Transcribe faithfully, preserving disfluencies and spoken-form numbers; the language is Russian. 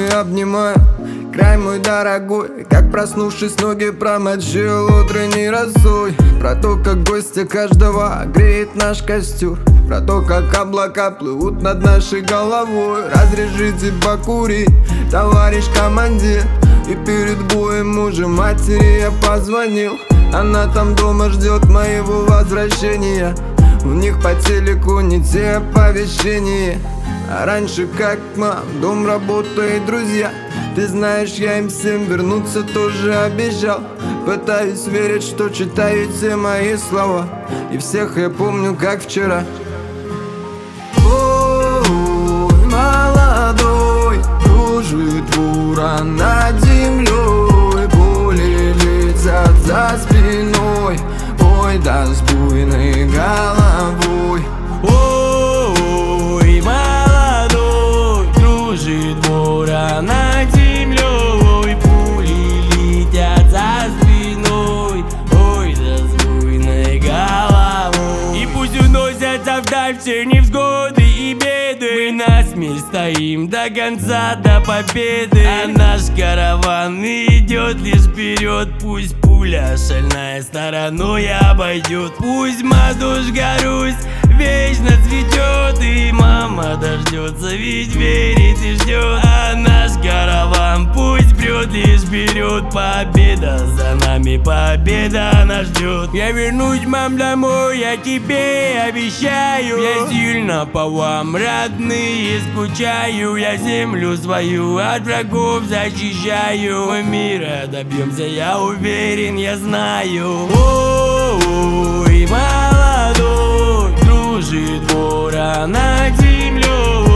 и обнимаю. Край мой дорогой, как проснувшись, ноги промочил утренней росой. Про то, как гостя каждого греет наш костер, про то, как облака плывут над нашей головой. Разрешите покурить, товарищ командир. И перед боем уже матери я позвонил. Она там дома ждет моего возвращения. У них по телеку не те оповещения. А раньше как мам, дом, работа и друзья. Ты знаешь, я им всем вернуться тоже обещал. Пытаюсь верить, что читаю все мои слова, и всех я помню как вчера. Ой, молодой, кружит буран над землей, пули летят за спиной, ой, да с буйной головой. Ой, молодой, кружит буран над землей, пули летят за спиной, ой, да с буйной головой. И пусть уносятся вдаль все невзгоды и беды, мы насмерть стоим до конца, до победы. А наш караван идет лишь вперед. Пусть пуля шальная стороной обойдет, пусть матушка Русь вечно цветет, и мама дождется, ведь верит и ждет. А наш караван пусть прет лишь вперед. Победа за нами, победа нас ждет. Я вернусь, мам, домой, я тебе обещаю. Я сильно по вам, родные, скучаю. Я землю свою от врагов защищаю. Мы мира добьемся, я уверен, я знаю. Ой, молодой, кружит буран над землей,